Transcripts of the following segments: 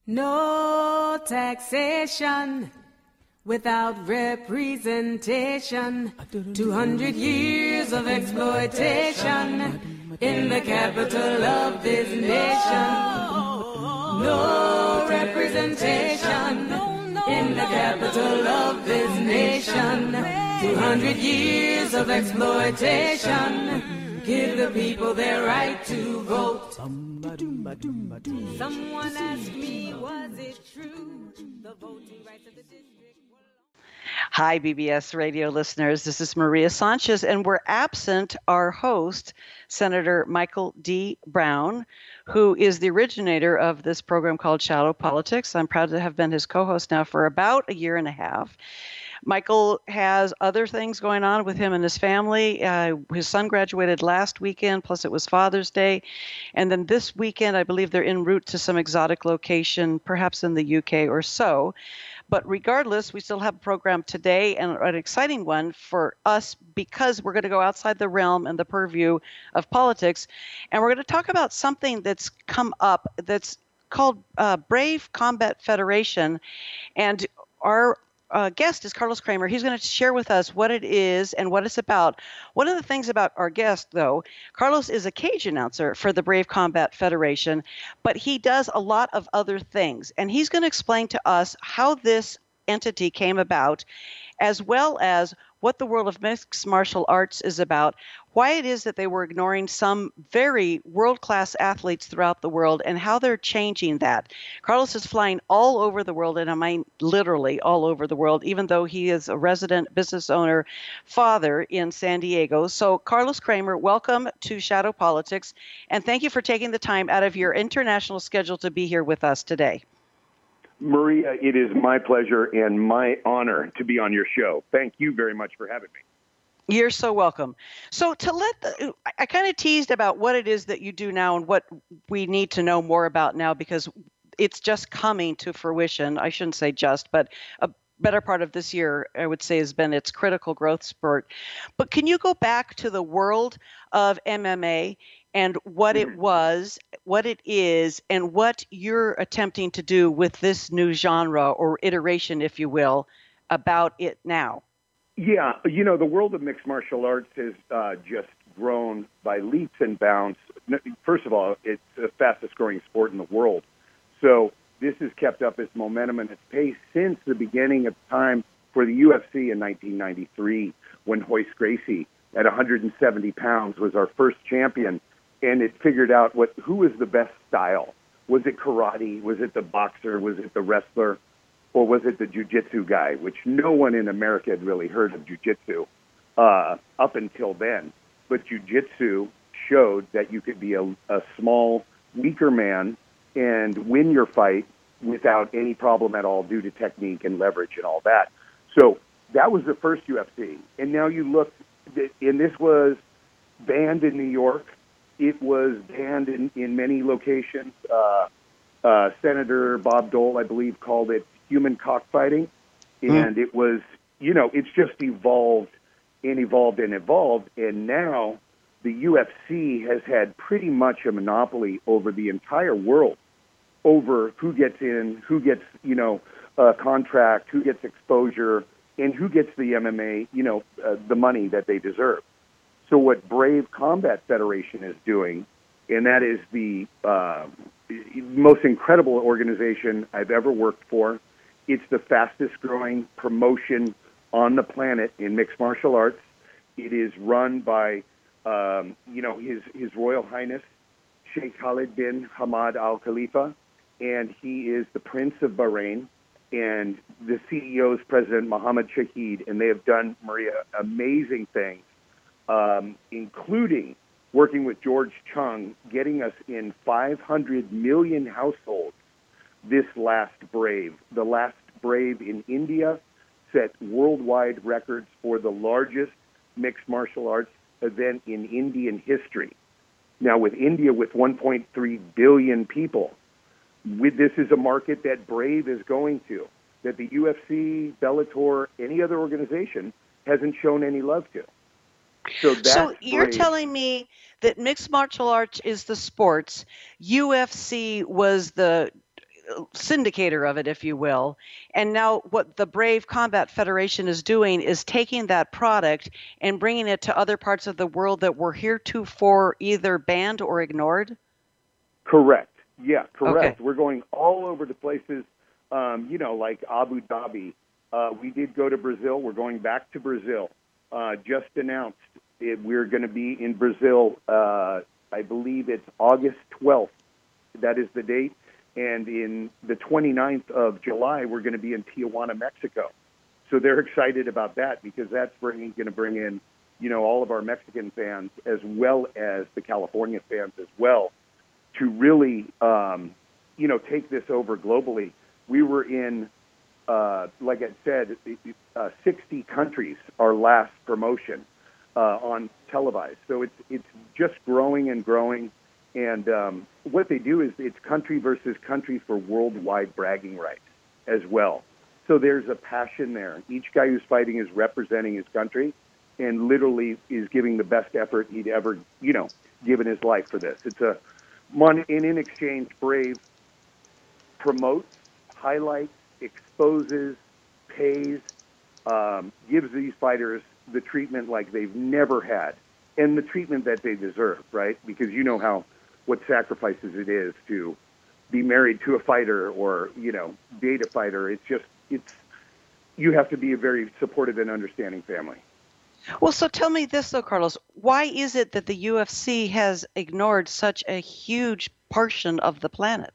No taxation without representation. 200 years of exploitation in the capital of this nation. No representation in the capital of this nation. 200 years of exploitation. Give the people their right to vote. Someone asked me, was it true? The voting rights of the district were... Hi, BBS radio listeners. This is Maria Sanchez, and we're absent our host, Senator Michael D. Brown, who is the originator of this program called Shadow Politics. I'm proud to have been his co-host now for about a year and a half. Michael has other things going on with him and his family. His son graduated last weekend, plus it was Father's Day. And then this weekend, I believe they're en route to some exotic location, perhaps in the UK or so. But regardless, we still have a program today, and an exciting one for us because we're going to go outside the realm and the purview of politics. And we're going to talk about something that's come up that's called Brave Combat Federation. And our guest is Carlos Kramer. He's going to share with us what it is and what it's about. One of the things about our guest, though, Carlos is a cage announcer for the Brave Combat Federation, but he does a lot of other things. And he's going to explain to us how this entity came about, as well as what the world of mixed martial arts is about, why it is that they were ignoring some very world-class athletes throughout the world, and how they're changing that. Carlos is flying all over the world, and I mean literally all over the world, even though he is a resident business owner, father in San Diego. So Carlos Kramer, welcome to Shadow Politics, and thank you for taking the time out of your international schedule to be here with us today. Maria, it is my pleasure and my honor to be on your show. Thank you very much for having me. You're so welcome. So I kind of teased about what it is that you do now and what we need to know more about now, because it's just coming to fruition. I shouldn't say just, but a better part of this year, I would say, has been its critical growth spurt. But can you go back to the world of MMA and what it was, what it is, and what you're attempting to do with this new genre or iteration, if you will, about it now? Yeah, you know, the world of mixed martial arts has just grown by leaps and bounds. First of all, it's the fastest growing sport in the world. So this has kept up its momentum and its pace since the beginning of time for the UFC in 1993, when Royce Gracie, at 170 pounds, was our first champion. And it figured out who was the best style. Was it karate? Was it the boxer? Was it the wrestler? Or was it the jiu-jitsu guy, which no one in America had really heard of jiu-jitsu up until then. But jiu-jitsu showed that you could be a small, weaker man and win your fight without any problem at all due to technique and leverage and all that. So that was the first UFC. And now you look, and this was banned in New York. It was banned in many locations. Senator Bob Dole, I believe, called it human cockfighting. And it was, you know, it's just evolved and evolved and evolved. And now the UFC has had pretty much a monopoly over the entire world, over who gets in, who gets, you know, a contract, who gets exposure, and who gets the MMA, you know, the money that they deserve. So what Brave Combat Federation is doing, and that is the most incredible organization I've ever worked for. It's the fastest growing promotion on the planet in mixed martial arts. It is run by, you know, His Royal Highness, Sheikh Khalid bin Hamad Al Khalifa, and he is the Prince of Bahrain, and the CEO is President Mohammed Shahid, and they have done, Maria, amazing things. Including working with George Chung, getting us in 500 million households this last Brave. The last Brave in India set worldwide records for the largest mixed martial arts event in Indian history. Now, with India with 1.3 billion people, this is a market that Brave is going to, that the UFC, Bellator, any other organization hasn't shown any love to. So you're telling me that mixed martial arts is the sports, UFC was the syndicator of it, if you will. And now what the Brave Combat Federation is doing is taking that product and bringing it to other parts of the world that were heretofore either banned or ignored? Correct. Yeah, correct. Okay. We're going all over the places, like Abu Dhabi. We did go to Brazil. We're going back to Brazil. Just announced we're going to be in Brazil. I believe it's August 12th. That is the date. And in the 29th of July, we're going to be in Tijuana, Mexico. So they're excited about that because that's going to bring in, all of our Mexican fans as well as the California fans as well to really, take this over globally. We were in, like I said, 60 countries, our last promotion on televised. So it's just growing and growing. And what they do is it's country versus country for worldwide bragging rights as well. So there's a passion there. Each guy who's fighting is representing his country and literally is giving the best effort he'd ever, given his life for this. It's and in exchange, Brave promotes, highlights, exposes, pays, gives these fighters the treatment like they've never had and the treatment that they deserve, right? Because what sacrifices it is to be married to a fighter or, date a fighter. You have to be a very supportive and understanding family. Well, so tell me this, though, Carlos. Why is it that the UFC has ignored such a huge portion of the planet?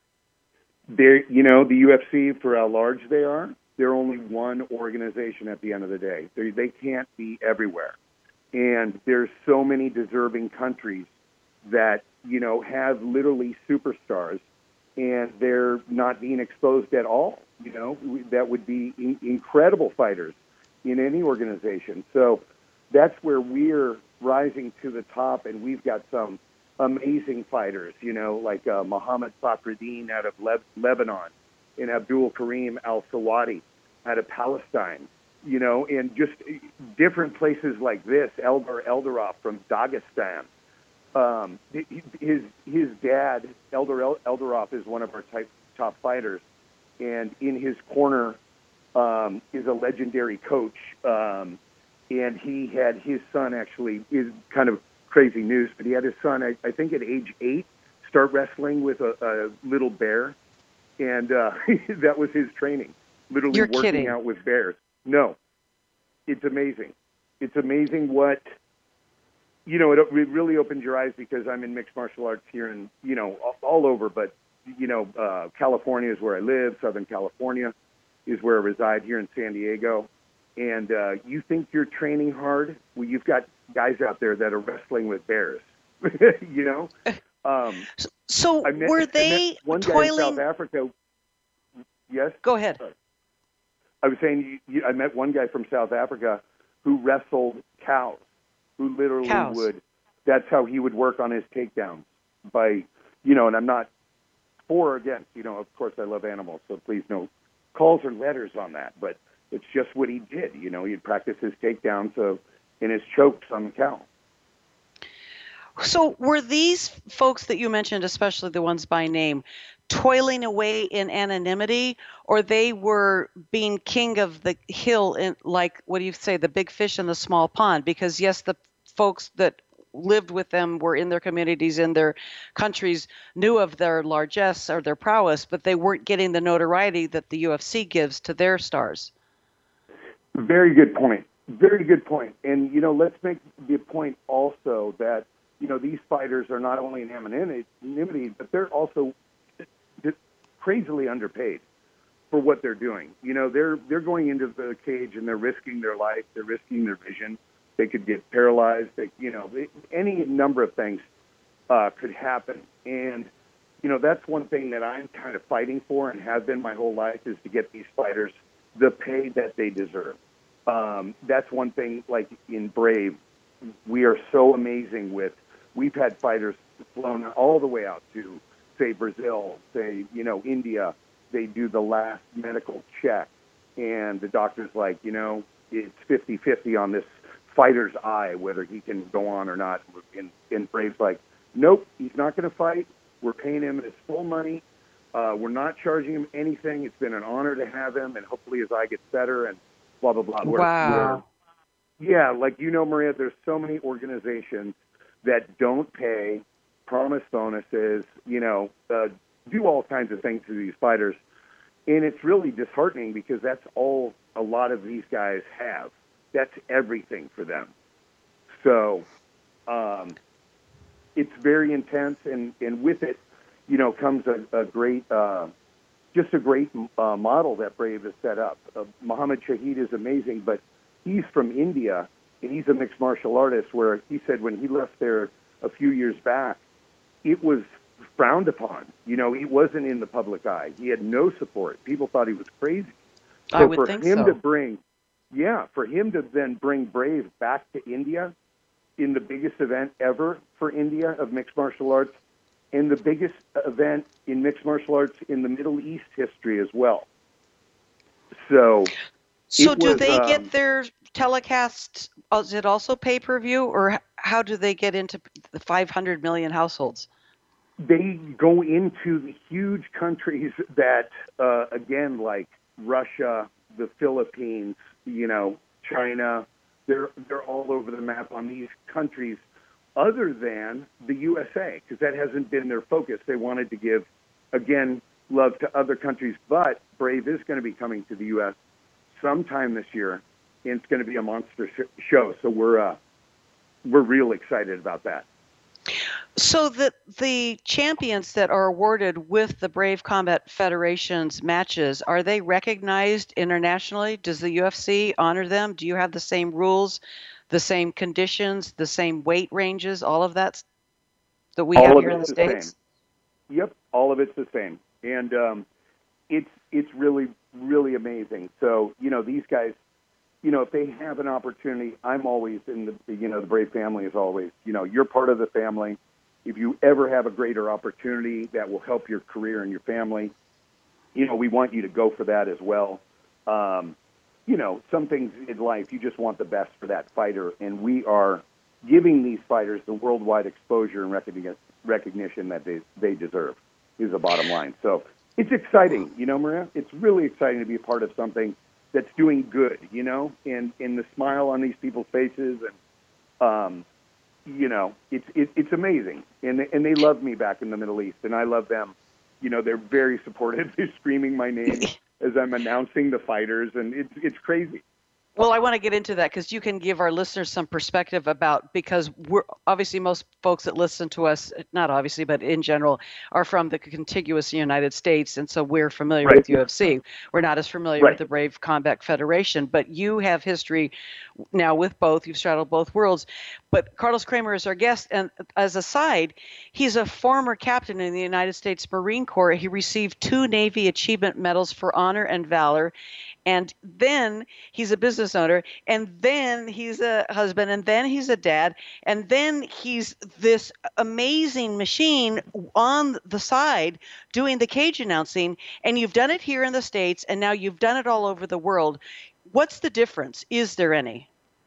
The UFC, for how large they are, they're only one organization at the end of the day. They can't be everywhere. And there's so many deserving countries that, have literally superstars, and they're not being exposed at all. That would be incredible fighters in any organization. So that's where we're rising to the top, and we've got some amazing fighters, like Mohammed Fakhreddin out of Lebanon and Abdul Karim Al-Sawadi out of Palestine, and just different places like this, Eldar Eldarov from Dagestan. His dad, Eldar Eldarov, is one of our top fighters, and in his corner is a legendary coach, and he had his son, actually, is kind of crazy news, but he had his son, I think at age 8, start wrestling with a little bear, and that was his training, literally You're working kidding. out with bears. No, it's amazing. It's amazing what... it really opens your eyes because I'm in mixed martial arts here and, all over, but, California is where I live. Southern California is where I reside here in San Diego. And you think you're training hard? Well, you've got guys out there that are wrestling with bears, So were they one toiling? guy in South Africa. Yes? Go ahead. Sorry. I was saying I met one guy from South Africa who wrestled cows. Who literally that's how he would work on his takedowns by, and I'm not for or against, of course I love animals, so please no calls or letters on that, but it's just what he did, he'd practice his takedowns and his chokes on the cow. So were these folks that you mentioned, especially the ones by name, toiling away in anonymity, or they were being king of the hill in, like, what do you say, the big fish in the small pond? Because yes, the folks that lived with them were in their communities, in their countries, knew of their largesse or their prowess, but they weren't getting the notoriety that the UFC gives to their stars. Very good point. Very good point. And, let's make the point also that, these fighters are not only in anonymity, but they're also crazily underpaid for what they're doing. They're going into the cage and they're risking their life, they're risking their vision. They could get paralyzed. Any number of things could happen. And, that's one thing that I'm kind of fighting for and have been my whole life is to get these fighters the pay that they deserve. That's one thing, like in Brave, we are so amazing with, we've had fighters flown all the way out to, say, Brazil, say, India. They do the last medical check, and the doctor's like, it's 50-50 on this fighter's eye, whether he can go on or not. And Brave's like, nope, he's not going to fight. We're paying him his full money. We're not charging him anything. It's been an honor to have him, and hopefully his eye gets better and blah, blah, blah. Wow. Yeah, like Maria, there's so many organizations that don't pay, promise bonuses, do all kinds of things to these fighters. And it's really disheartening because that's all a lot of these guys have. That's everything for them. So it's very intense, and with it, comes a great, just a great model that Brave has set up. Muhammad Shahid is amazing, but he's from India, and he's a mixed martial artist, where he said when he left there a few years back, it was frowned upon. He wasn't in the public eye. He had no support. People thought he was crazy. So I would think so. For him to then bring Brave back to India in the biggest event ever for India of mixed martial arts, and the biggest event in mixed martial arts in the Middle East history as well. So do they get their telecasts? Is it also pay-per-view, or how do they get into the 500 million households? They go into the huge countries that, again, like Russia, the Philippines, China. They're all over the map on these countries, other than the USA, because that hasn't been their focus. They wanted to give, again, love to other countries, but Brave is going to be coming to the U.S. sometime this year, and it's going to be a monster show. So we're real excited about that. So the champions that are awarded with the Brave Combat Federation's matches, are they recognized internationally? Does the UFC honor them? Do you have the same rules, the same conditions, the same weight ranges, all of that we have here in the States? Same. Yep, all of it's the same. And it's really, really amazing. So, these guys, if they have an opportunity, I'm always in the Brave family is always, you're part of the family. If you ever have a greater opportunity that will help your career and your family, we want you to go for that as well. Some things in life, you just want the best for that fighter, and we are giving these fighters the worldwide exposure and recognition that they deserve is the bottom line. So it's exciting, Maria. It's really exciting to be a part of something that's doing good, and the smile on these people's faces, and it's amazing, and they love me back in the Middle East, and I love them. They're very supportive. They're screaming my name as I'm announcing the fighters, and it's crazy. Well, I want to get into that because you can give our listeners some perspective because we're obviously most folks that listen to us, not obviously, but in general, are from the contiguous United States. And so we're familiar with UFC. We're not as familiar with the Brave Combat Federation, but you have history now with both. You've straddled both worlds. But Carlos Kramer is our guest. And as a side, he's a former captain in the United States Marine Corps. He received 2 Navy Achievement Medals for Honor and Valor. And then he's a business owner, and then he's a husband, and then he's a dad, and then he's this amazing machine on the side doing the cage announcing, and you've done it here in the States, and now you've done it all over the world. What's the difference? Is there any?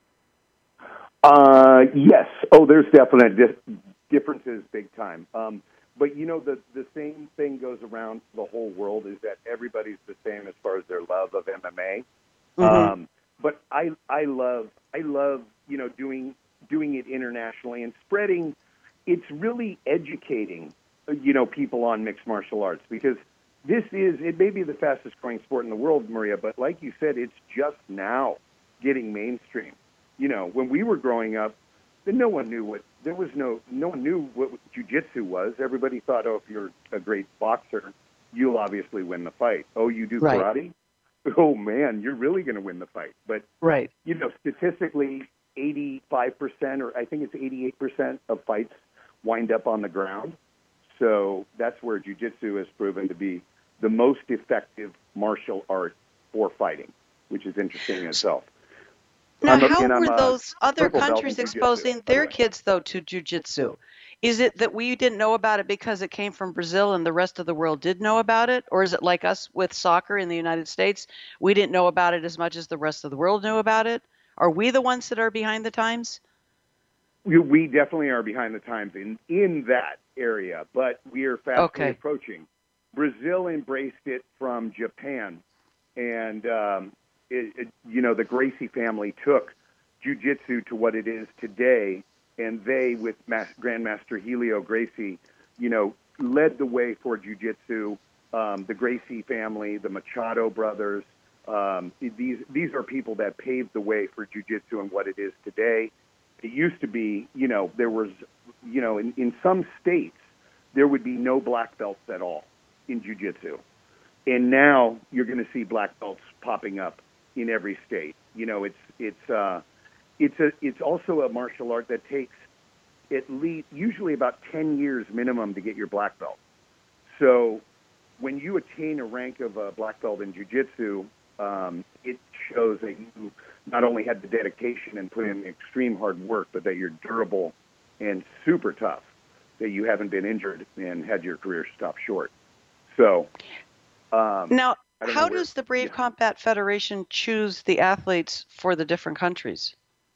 Yes. Oh, there's definite differences big time. But, the same thing goes around the whole world is that everybody's the same as far as their love of MMA. Mm-hmm. But I love doing it internationally and spreading. It's really educating, people on mixed martial arts, because it may be the fastest growing sport in the world, Maria, but like you said, it's just now getting mainstream. When we were growing up, no one knew what jiu-jitsu was. Everybody thought, if you're a great boxer, you'll obviously win the fight. Oh, you do karate? Oh man, you're really going to win the fight. But statistically, 85%, or I think it's 88% of fights wind up on the ground. So that's where jiu-jitsu has proven to be the most effective martial art for fighting, which is interesting in itself. Now, how were those other countries exposing their kids, though, to jiu-jitsu? Is it that we didn't know about it because it came from Brazil and the rest of the world did know about it? Or is it like us with soccer in the United States? We didn't know about it as much as the rest of the world knew about it? Are we the ones that are behind the times? We definitely are behind the times in that area, but we are fastly approaching. Brazil embraced it from Japan, and the Gracie family took jiu-jitsu to what it is today, and they, with Grandmaster Helio Gracie, led the way for jiu-jitsu. The Gracie family, the Machado brothers, these are people that paved the way for jiu-jitsu and what it is today. It used to be, there was, in some states, there would be no black belts at all in jiu-jitsu. And now you're going to see black belts popping up in every state. It's also a martial art that takes at least usually about 10 years minimum to get your black belt. So when you attain a rank of a black belt in jiu-jitsu, it shows that you not only had the dedication and put in extreme hard work, but that you're durable and super tough, that you haven't been injured and had your career stop short. So now, how does the Brave Combat Federation choose the athletes for the different countries?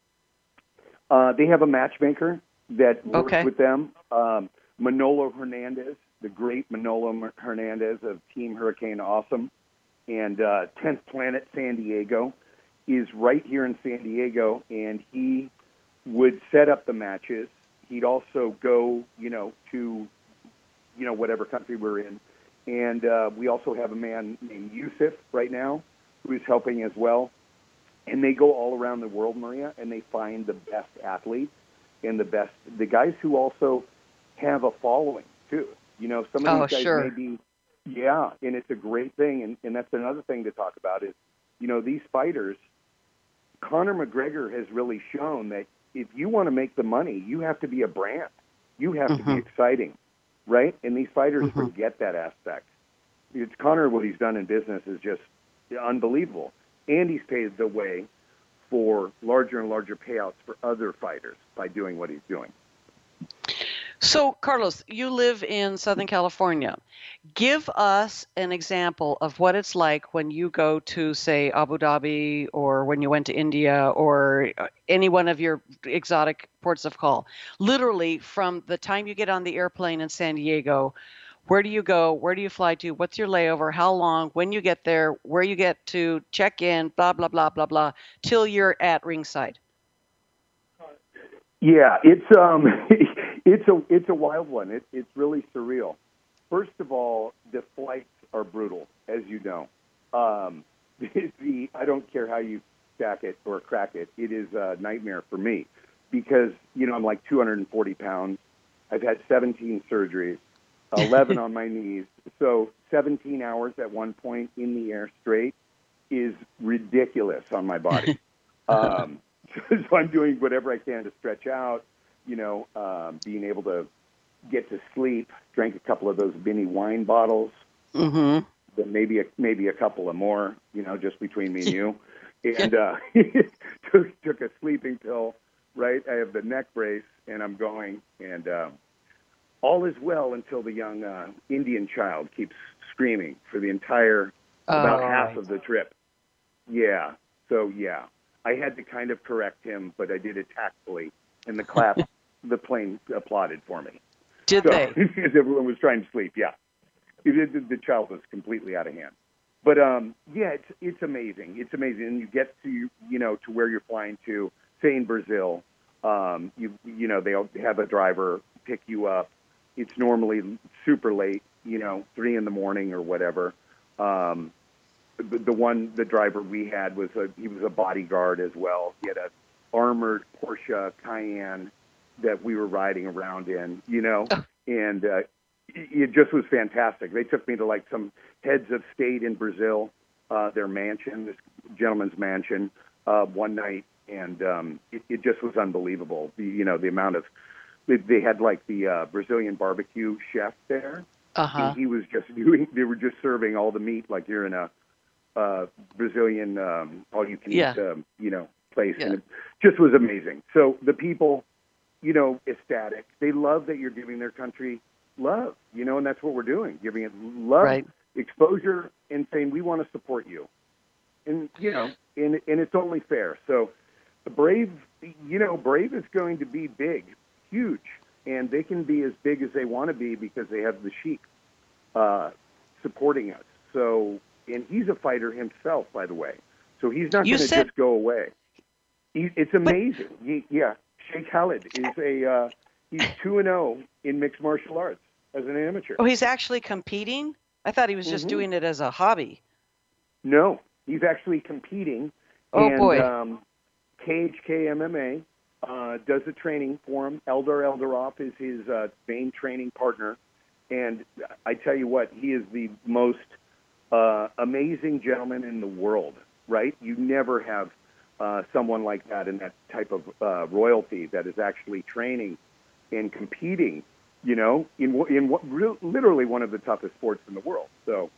They have a matchmaker that works with them. Manolo Hernandez, the great Manolo Hernandez of Team Hurricane Awesome, and 10th Planet San Diego is right here in San Diego, and he would set up the matches. He'd also go, to, whatever country we're in. And we also have a man named Yusuf right now who is helping as well. And they go all around the world, Maria, and they find the best athletes and the guys who also have a following, too. Some of these guys may be, and it's a great thing. And that's another thing to talk about is, these fighters, Conor McGregor has really shown that if you want to make the money, you have to be a brand. You have to be exciting, right? And these fighters forget that aspect. It's Conor, what he's done in business is just unbelievable. And he's paved the way for larger and larger payouts for other fighters by doing what he's doing. So, Carlos, you live in Southern California. Give us an example of what it's like when you go to, say, Abu Dhabi, or when you went to India, or any one of your exotic ports of call. Literally, from the time you get on the airplane in San Diego, where do you go? Where do you fly to? What's your layover? How long? When you get there? Where you get to? Check in? Blah, blah, blah, blah, blah, till you're at ringside. Yeah, it's it's a wild one. It's really surreal. First of all, the flights are brutal, as you know. I don't care how you stack it or crack it. It is a nightmare for me because I'm like 240 pounds. I've had 17 surgeries, 11 on my knees. So 17 hours at one point in the air straight is ridiculous on my body. So I'm doing whatever I can to stretch out, being able to get to sleep, drank a couple of those mini wine bottles, then maybe a couple of more, just between me and you. And took a sleeping pill, right? I have the neck brace, and I'm going, and all is well until the young Indian child keeps screaming for the entire, about half of the trip. Yeah, so yeah. I had to kind of correct him, but I did it tactfully, and the plane applauded for me. Did they? Because everyone was trying to sleep, yeah. The child was completely out of hand. But, it's amazing. It's amazing. And you get to, to where you're flying to, say in Brazil, they'll have a driver pick you up. It's normally super late, 3 a.m. or whatever. The driver we had he was a bodyguard as well. He had an armored Porsche Cayenne that we were riding around in, and it just was fantastic. They took me to like some heads of state in Brazil, their mansion, this gentleman's mansion, one night, and it just was unbelievable. The amount of they had like the Brazilian barbecue chef there. And he was just they were just serving all the meat like you're in a Brazilian all-you-can-eat, place, and it just was amazing. So the people, ecstatic. They love that you're giving their country love, and that's what we're doing, giving it love, exposure, and saying we want to support you, and and it's only fair. So Brave is going to be big, huge, and they can be as big as they want to be because they have the Sheik. supporting us. So, and he's a fighter himself, by the way. So he's not You going to said- just go away. It's amazing. Sheikh Khalid is he's 2-0 in mixed martial arts as an amateur. Oh, he's actually competing? I thought he was just doing it as a hobby. No, he's actually competing. Oh, and, boy. KHK MMA does the training for him. Eldar Eldarov is his main training partner. And I tell you what, he is the most amazing gentleman in the world, right? You never have someone like that in that type of royalty that is actually training and competing, in literally one of the toughest sports in the world. So,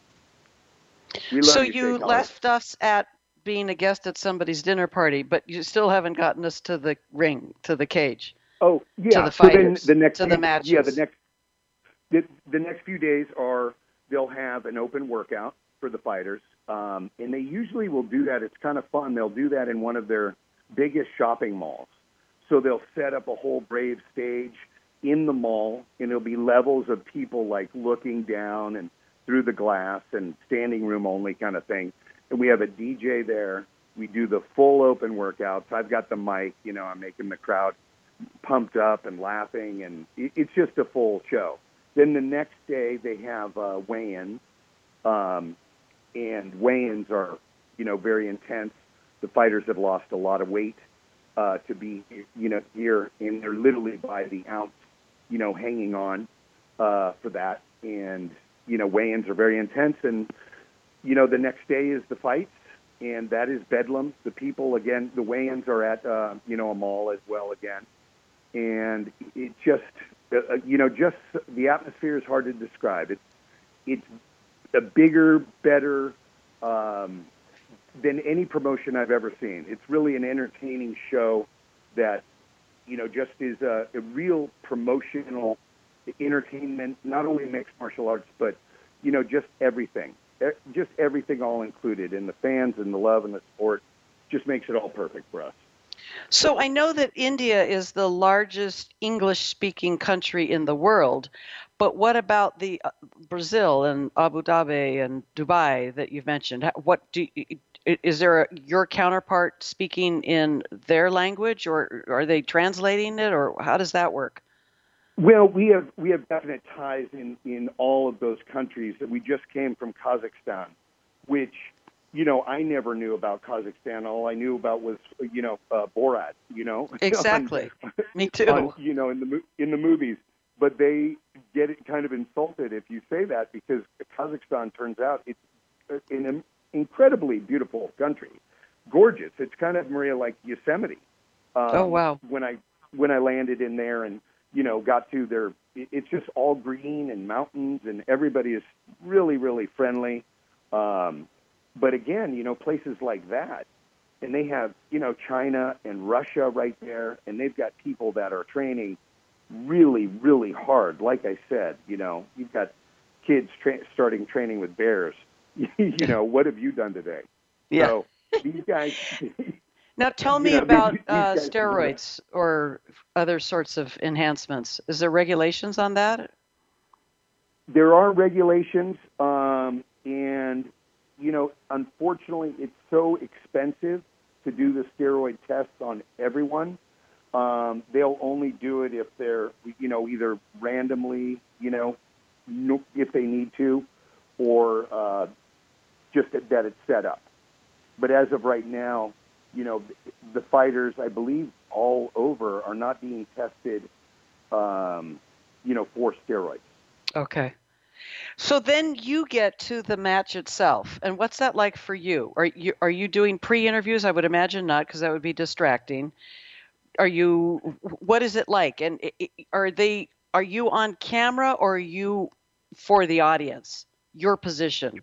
so you left us at being a guest at somebody's dinner party, but you still haven't gotten us to the ring, to the cage. Oh, yeah. To the fighters, so then the next to the matches. Yeah, the next few days they'll have an open workout for the fighters, and they usually will do that. It's kind of fun. They'll do that in one of their biggest shopping malls. So they'll set up a whole brave stage in the mall, and there'll be levels of people like looking down and through the glass and standing room only kind of thing. And we have a DJ there. We do the full open workouts. I've got the mic, I'm making the crowd pumped up and laughing, and it's just a full show. Then the next day they have weigh-ins, and weigh-ins are, very intense. The fighters have lost a lot of weight to be, here, and they're literally by the ounce, hanging on for that. And, weigh-ins are very intense. And, the next day is the fights, and that is bedlam. The people, again, the weigh-ins are at, a mall as well again. And it just, just the atmosphere is hard to describe. It's a bigger, better than any promotion I've ever seen. It's really an entertaining show that, just is a real promotional entertainment, not only mixed martial arts, but, just everything. Just everything all included. And the fans and the love and the support just makes it all perfect for us. So I know that India is the largest English-speaking country in the world, but what about the Brazil and Abu Dhabi and Dubai that you've mentioned? Is there your counterpart speaking in their language, or are they translating it, or how does that work? Well, we have definite ties in all of those countries. That we just came from Kazakhstan, which, I never knew about Kazakhstan. All I knew about was, Borat, Exactly. Me too. In the movies. But they get it kind of insulted if you say that, because Kazakhstan turns out it's an incredibly beautiful country. Gorgeous. It's kind of, Maria, like Yosemite. Oh, wow. When I landed in there and, got to their, it's just all green and mountains, and everybody is really, really friendly. But again, places like that, and they have, China and Russia right there, and they've got people that are training really, really hard. Like I said, you've got kids starting training with bears. What have you done today? Yeah. So these guys. Now tell me about steroids or other sorts of enhancements. Is there regulations on that? There are regulations, and unfortunately, it's so expensive to do the steroid tests on everyone. They'll only do it if they're, either randomly, if they need to, or just that it's set up. But as of right now, the fighters, I believe, all over are not being tested, for steroids. Okay. So then you get to the match itself, and what's that like for you? Are you doing pre-interviews? I would imagine not, because that would be distracting. What is it like? And are you on camera, or are you for the audience? Your position?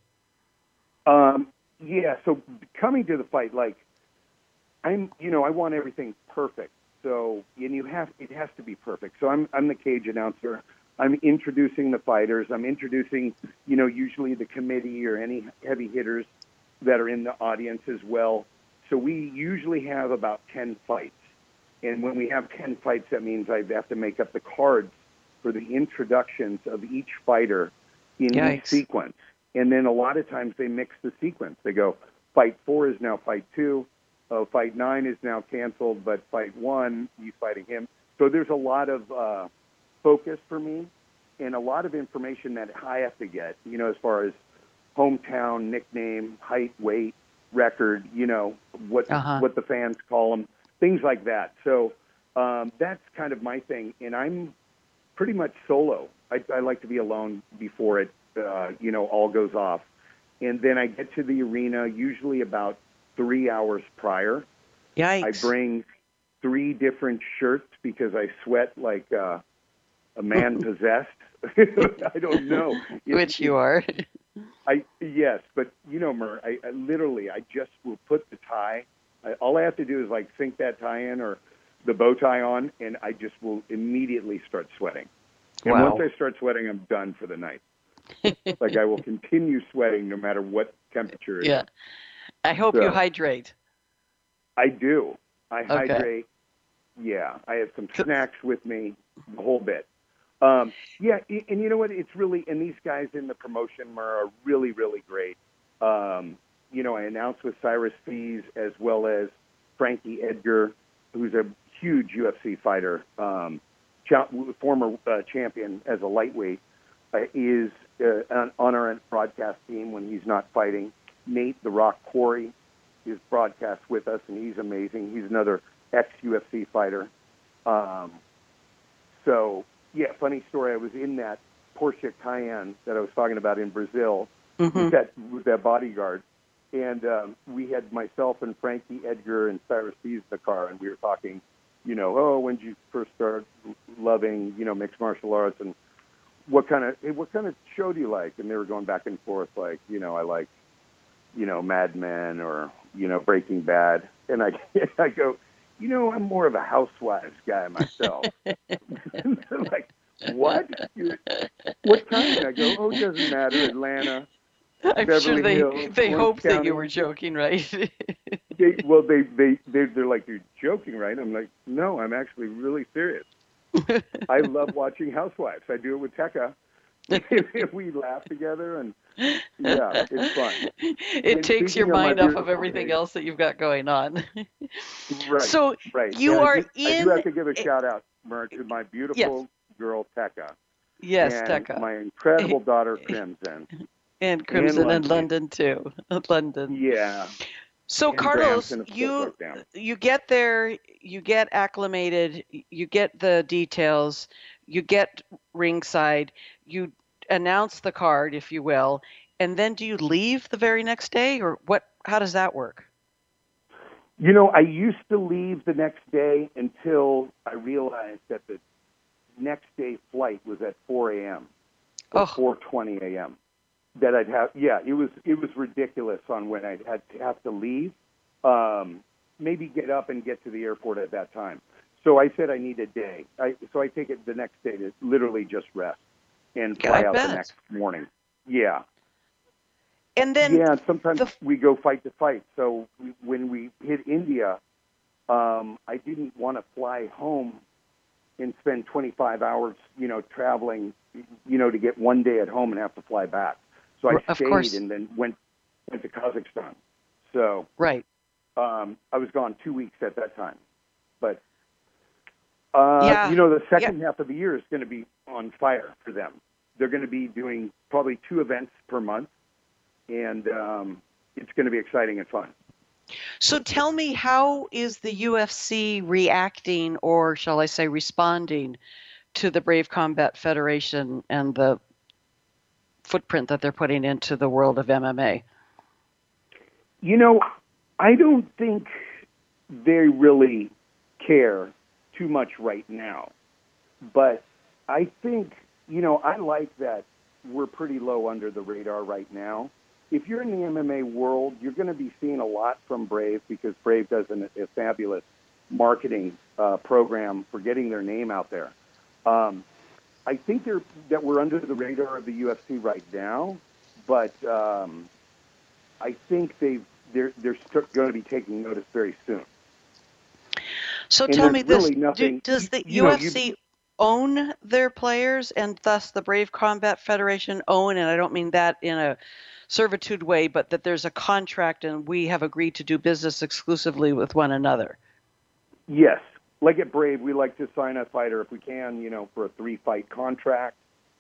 Yeah. So coming to the fight, I want everything perfect. So, and it has to be perfect. So I'm the cage announcer. I'm introducing the fighters. I'm introducing, usually the committee or any heavy hitters that are in the audience as well. So we usually have about 10 fights. And when we have 10 fights, that means I have to make up the cards for the introductions of each fighter in Yikes. each sequence. And then a lot of times they mix the sequence. They go, fight 4 is now fight 2. Oh, fight 9 is now canceled, but fight 1, he's fighting him. So there's a lot of focus for me and a lot of information that I have to get, as far as hometown, nickname, height, weight, record, what the fans call them, things like that. So that's kind of my thing. And I'm pretty much solo. I like to be alone before it, all goes off. And then I get to the arena usually about 3 hours prior. Yikes. I bring 3 different shirts because I sweat like a man possessed. I don't know. Which you are. Yes, but Mer, I literally just will put the tie. All I have to do is like sink that tie in or the bow tie on, and I just will immediately start sweating. And Wow. once I start sweating, I'm done for the night. Like I will continue sweating no matter what temperature it is. Yeah. I hope you hydrate. I do. I Okay. hydrate. Yeah, I have some snacks with me, the whole bit. And you know what? It's really, and these guys in the promotion are really, really great. I announced with Cyrus Fees as well as Frankie Edgar, who's a huge UFC fighter, former champion as a lightweight, is on our broadcast team when he's not fighting. Nate The Rock Corey is broadcast with us, and he's amazing. He's another ex-UFC fighter. Funny story. I was in that Porsche Cayenne that I was talking about in Brazil with that bodyguard. And we had myself and Frankie Edgar and Cyrus Fees in the car, and we were talking, when did you first start loving, mixed martial arts, and what kind of show do you like? And they were going back and forth, like, I like, Mad Men or, Breaking Bad. And I go, I'm more of a Housewives guy myself. And they're like, what? What kind? I go, it doesn't matter, Atlanta. I'm Beverly sure Hills, they Orange hoped that County. you were joking, right? They're like, you're joking, right? I'm like, no, I'm actually really serious. I love watching Housewives. I do it with Tekka. We laugh together, and yeah, it's fun. It takes your mind off of everything else that you've got going on. Right. So right. you are I do have to give a shout out, Mer, to my beautiful girl Tekka. Yes, and Tekka. my incredible daughter Crimson. And Crimson and London too. London. Yeah. So And Carlos, Brampton, of course, you right down. you get there, you get acclimated, you get the details, you get ringside, you announce the card, if you will, and then do you leave the very next day, or what? How does that work? I used to leave the next day until I realized that the next day flight was at 4 a.m. or 4:20 a.m. That I'd have, it was ridiculous on when I'd have to leave, maybe get up and get to the airport at that time. So I said I need a day. So I take it the next day to literally just rest and fly out the next morning. Yeah. And then sometimes we go fight to fight. So when we hit India, I didn't want to fly home and spend 25 hours, traveling, to get one day at home and have to fly back. So I stayed and then went to Kazakhstan. So right. I was gone 2 weeks at that time. But, the second half of the year is going to be on fire for them. They're going to be doing probably 2 events per month, and it's going to be exciting and fun. So tell me, how is the UFC reacting, or shall I say responding, to the Brave Combat Federation and the footprint that they're putting into the world of MMA? I don't think they really care too much right now. But I think, I like that we're pretty low under the radar right now. If you're in the MMA world, you're going to be seeing a lot from Brave because Brave does a fabulous marketing program for getting their name out there. I think that we're under the radar of the UFC right now, but I think they're going to be taking notice very soon. So And tell me this: really nothing, does the UFC? own their players, and thus the Brave Combat Federation own, and I don't mean that in a servitude way, but that there's a contract and we have agreed to do business exclusively with one another. Yes. Like at Brave, we like to sign a fighter if we can, for a 3-fight contract,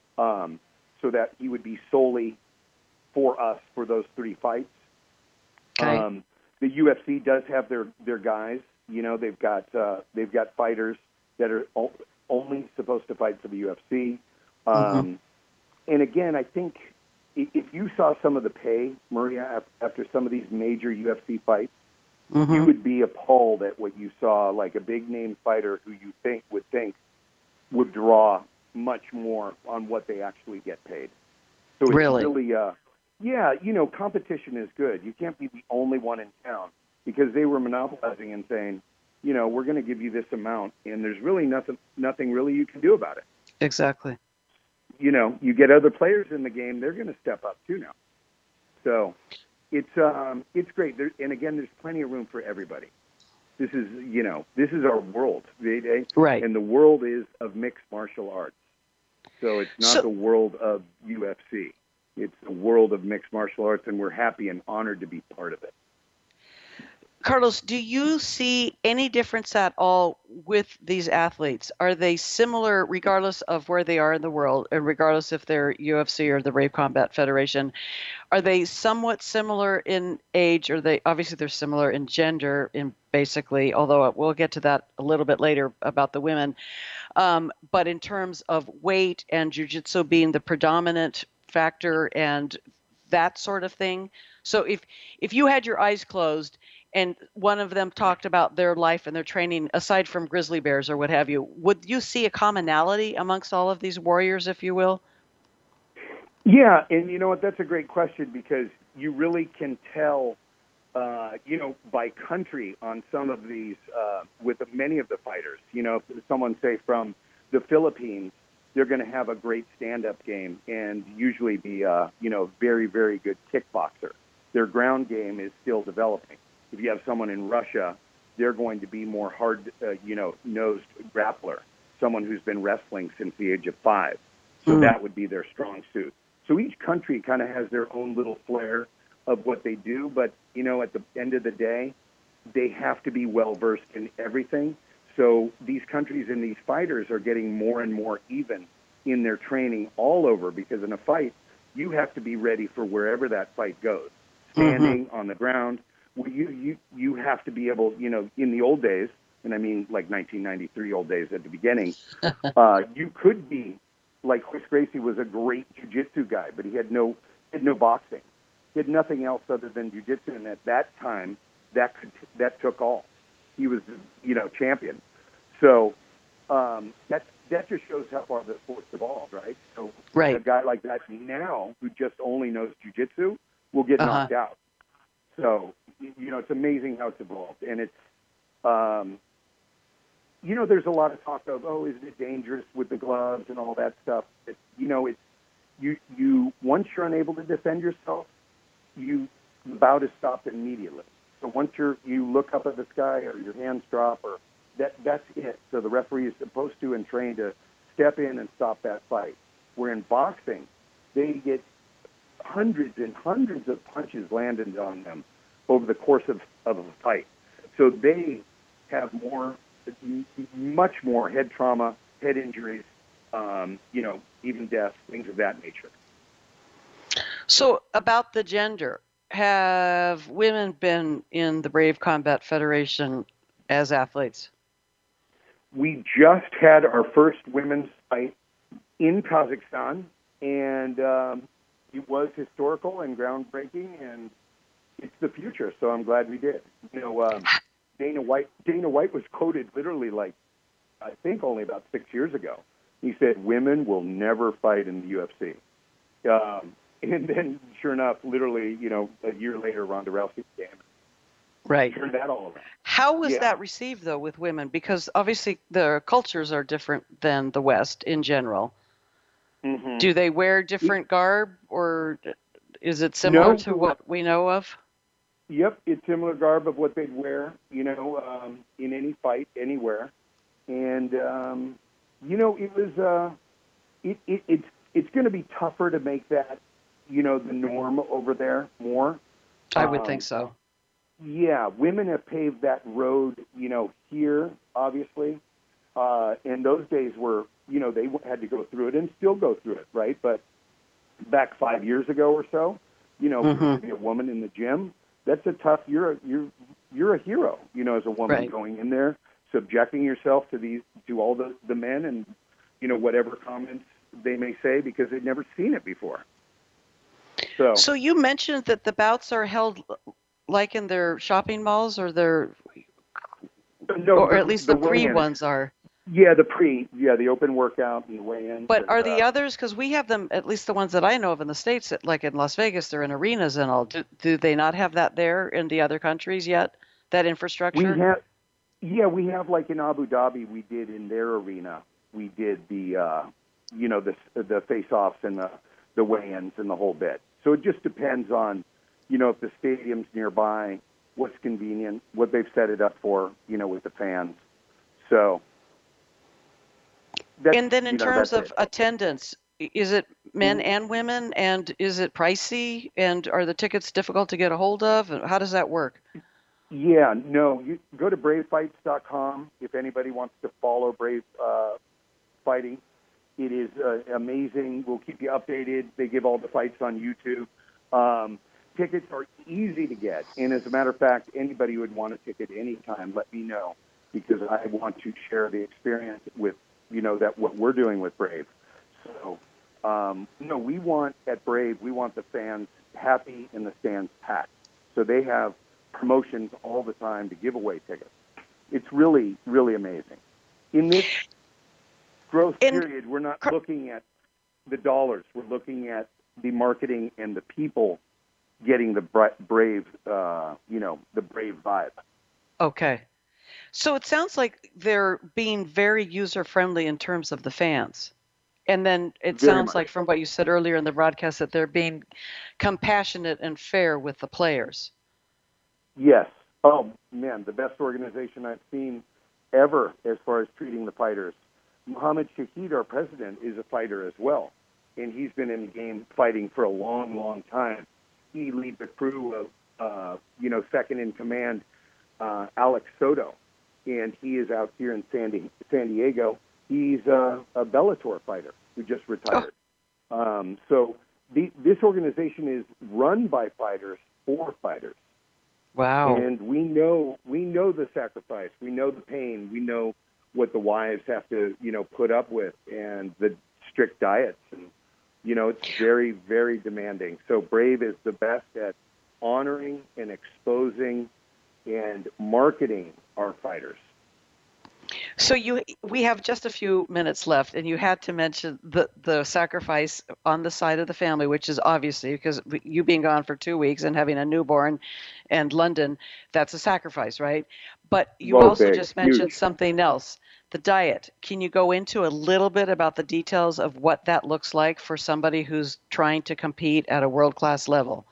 so that he would be solely for us for those 3 fights. Okay. The UFC does have their guys. They've got fighters that are only supposed to fight for the UFC. And again, I think if you saw some of the pay, Maria, after some of these major UFC fights, you would be appalled at what you saw, like a big name fighter who you think would draw much more on what they actually get paid. So it's really, competition is good. You can't be the only one in town, because they were monopolizing and saying, we're going to give you this amount, and there's really nothing really you can do about it. Exactly. You get other players in the game, they're going to step up too now. So it's great. And again, there's plenty of room for everybody. This is our world, right? And the world is of mixed martial arts. So it's not the world of UFC. It's the world of mixed martial arts, and we're happy and honored to be part of it. Carlos, do you see any difference at all with these athletes? Are they similar regardless of where they are in the world, and regardless if they're UFC or the Brave Combat Federation? Are they somewhat similar in age, or they're similar in gender, in basically, although we'll get to that a little bit later about the women. But in terms of weight and jiu-jitsu being the predominant factor and that sort of thing. So if you had your eyes closed and one of them talked about their life and their training, aside from grizzly bears or what have you, would you see a commonality amongst all of these warriors, if you will? Yeah, and you know what? That's a great question, because you really can tell, by country on some of these, with many of the fighters. If someone, say, from the Philippines, they're going to have a great stand-up game and usually be, very, very good kickboxer. Their ground game is still developing. If you have someone in Russia, they're going to be more nosed grappler, someone who's been wrestling since the age of 5. So that would be their strong suit. So each country kind of has their own little flair of what they do, but, at the end of the day, they have to be well-versed in everything. So these countries and these fighters are getting more and more even in their training all over, because in a fight, you have to be ready for wherever that fight goes. Standing on the ground, you have to be able, in the old days, and I mean like 1993 old days at the beginning, you could be, like Chris Gracie was a great jiu-jitsu guy, but he had no boxing. He had nothing else other than jiu-jitsu, and at that time, that took all. He was, champion. So that just shows how far the sport's evolved, right? So a guy like that now, who just only knows jiu-jitsu, will get knocked out. So, it's amazing how it's evolved. And it's, there's a lot of talk of, isn't it dangerous with the gloves and all that stuff? You once you're unable to defend yourself, the bout is stopped immediately. So once you look up at the sky or your hands drop, or that's it. So the referee is supposed to and trained to step in and stop that fight. Where in boxing, they get hundreds and hundreds of punches landed on them over the course of a fight. So they have much more head trauma, head injuries, even death, things of that nature. So about the gender, have women been in the Brave Combat Federation as athletes? We just had our first women's fight in Kazakhstan, and it was historical and groundbreaking, and it's the future. So I'm glad we did. Dana White was quoted literally, I think only about 6 years ago. He said, "Women will never fight in the UFC." And then, sure enough, literally, a year later, Ronda Rousey came. Right. Turned that all around. How was that received, though, with women? Because obviously the cultures are different than the West in general. Mm-hmm. Do they wear different garb, or is it similar to what we know of? Yep, it's similar garb of what they'd wear, in any fight, anywhere. And, It was it's going to be tougher to make that, the norm over there more. I would think so. Yeah, women have paved that road, here, obviously. And those days were, they had to go through it and still go through it, right? But back 5 years ago or so, to be a woman in the gym, that's a tough. You're a hero, as a woman right. going in there, subjecting yourself to all the men and, whatever comments they may say because they've never seen it before. So you mentioned that the bouts are held like in their shopping malls, or or at least the pre ones are. Yeah, the open workout and the weigh-in. But are the others, because we have them, at least the ones that I know of in the States, like in Las Vegas, they're in arenas and all. Do they not have that there in the other countries yet, that infrastructure? We have like in Abu Dhabi, we did in their arena, we did the face-offs and the weigh-ins and the whole bit. So it just depends on, if the stadium's nearby, what's convenient, what they've set it up for, with the fans. So. And then in terms of attendance, is it men and women, and is it pricey, and are the tickets difficult to get a hold of? How does that work? Yeah, no, you go to bravefights.com if anybody wants to follow Brave Fighting. It is amazing. We'll keep you updated. They give all the fights on YouTube. Tickets are easy to get, and as a matter of fact, anybody who would want a ticket anytime, let me know, because I want to share the experience with that what we're doing with Brave. So, we want at Brave, we want the fans happy and the stands packed. So they have promotions all the time to give away tickets. It's really, really amazing. In this growth period, we're not looking at the dollars. We're looking at the marketing and the people getting the Brave, the Brave vibe. Okay. So it sounds like they're being very user-friendly in terms of the fans. And then it sounds like from what you said earlier in the broadcast that they're being compassionate and fair with the players. Yes. Oh, man, the best organization I've seen ever as far as treating the fighters. Mohammed Shahid, our president, is a fighter as well. And he's been in the game fighting for a long, long time. He leads the crew of, second in command, Alex Soto. And he is out here in San Diego. He's a Bellator fighter who just retired. So this organization is run by fighters for fighters. Wow. And we know the sacrifice. We know the pain. We know what the wives have to, put up with, and the strict diets. And, it's very, very demanding. So Brave is the best at honoring and exposing and marketing our fighters. So we have just a few minutes left, and you had to mention the sacrifice on the side of the family, which is obviously because you being gone for 2 weeks and having a newborn and London, that's a sacrifice, right? But you also just mentioned something else, the diet. Can you go into a little bit about the details of what that looks like for somebody who's trying to compete at a world-class level?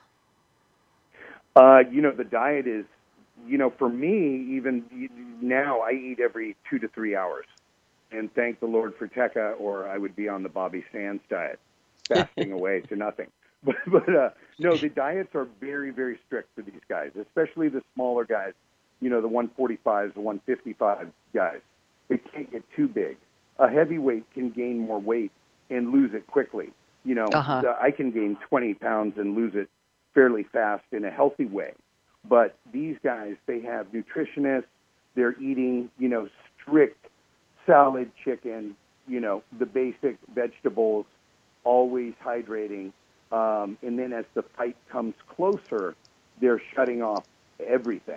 The diet is, for me, even now, I eat every 2 to 3 hours. And thank the Lord for Tekka, or I would be on the Bobby Sands diet, fasting away to nothing. But no, the diets are very, very strict for these guys, especially the smaller guys, the 145s, the 155 guys. They can't get too big. A heavyweight can gain more weight and lose it quickly. I can gain 20 pounds and lose it fairly fast in a healthy way. But these guys, they have nutritionists. They're eating, strict salad, chicken, the basic vegetables, always hydrating. And then as the fight comes closer, they're shutting off everything,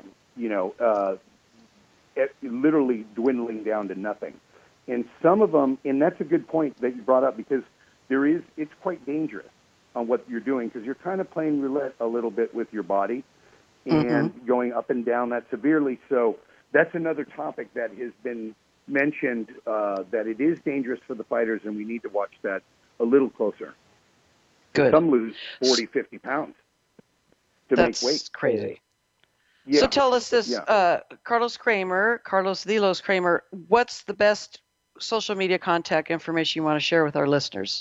literally dwindling down to nothing. And some of them, and that's a good point that you brought up, because it's quite dangerous on what you're doing, because you're kind of playing roulette a little bit with your body and going up and down that severely. So that's another topic that has been mentioned, that it is dangerous for the fighters, and we need to watch that a little closer. Good. Some lose 40, 50 pounds to make weight. That's crazy. Yeah. So tell us this, Carlos the Los Kramer, what's the best social media contact information you want to share with our listeners?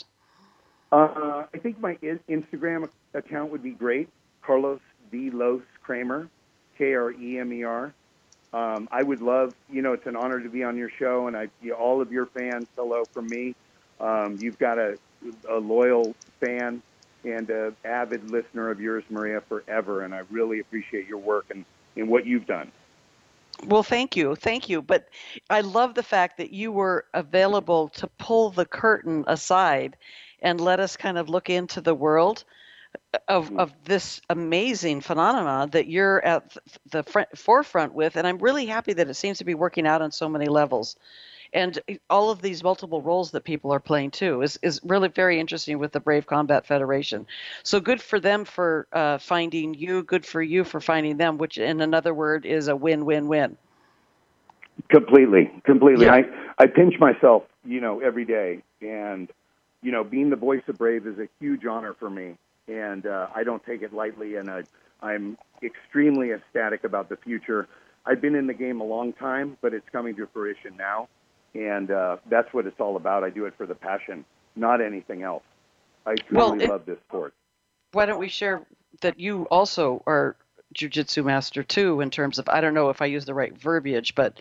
I think my Instagram account would be great. Carlos D. Los Kramer, Kremer. I would love, it's an honor to be on your show, and all of your fans, hello from me. You've got a loyal fan and an avid listener of yours, Maria, forever, and I really appreciate your work and what you've done. Well, thank you. But I love the fact that you were available to pull the curtain aside and let us kind of look into the world of this amazing phenomena that you're at the forefront with. And I'm really happy that it seems to be working out on so many levels. And all of these multiple roles that people are playing, too, is really very interesting with the Brave Combat Federation. So good for them for finding you, good for you for finding them, which in another word is a win-win-win. Completely. Yeah. I pinch myself, every day. And, being the voice of Brave is a huge honor for me. And I don't take it lightly. And I'm extremely ecstatic about the future. I've been in the game a long time, but it's coming to fruition now. And that's what it's all about. I do it for the passion, not anything else. I truly love this sport. Why don't we share that you also are jiu-jitsu master, too, in terms of, I don't know if I use the right verbiage, but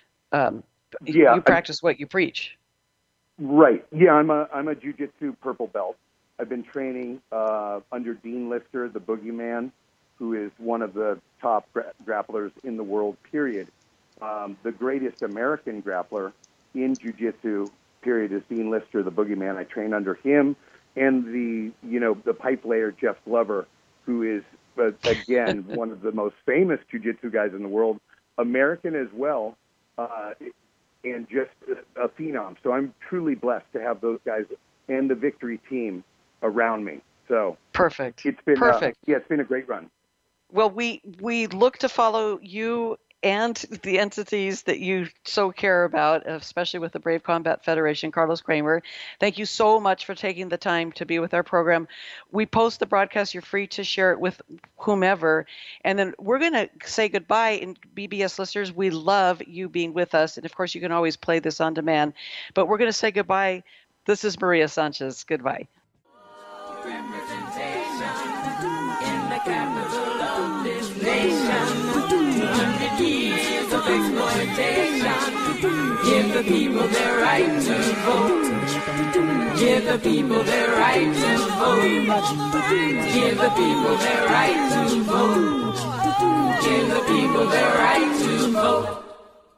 you practice what you preach. Right. Yeah, I'm a jiu-jitsu purple belt. I've been training under Dean Lister, the boogeyman, who is one of the top grapplers in the world, period. The greatest American grappler in jiu-jitsu, period, is Dean Lister, the boogeyman. I train under him and the pipe layer, Jeff Glover, who is, again, one of the most famous jiu-jitsu guys in the world, American as well, and just a phenom. So I'm truly blessed to have those guys and the Victory team around me. So perfect. It's been perfect. It's been a great run. Well, we look to follow you and the entities that you so care about, especially with the Brave Combat Federation. Carlos Kramer, thank you so much for taking the time to be with our program. We post the broadcast. You're free to share it with whomever. And then we're going to say goodbye. And BBS listeners, we love you being with us. And, of course, you can always play this on demand. But we're going to say goodbye. This is Maria Sanchez. Goodbye. Years of exploitation. Give the people their right to vote. Give the people their right to vote. Give the people their right to vote. Give the people their right to vote.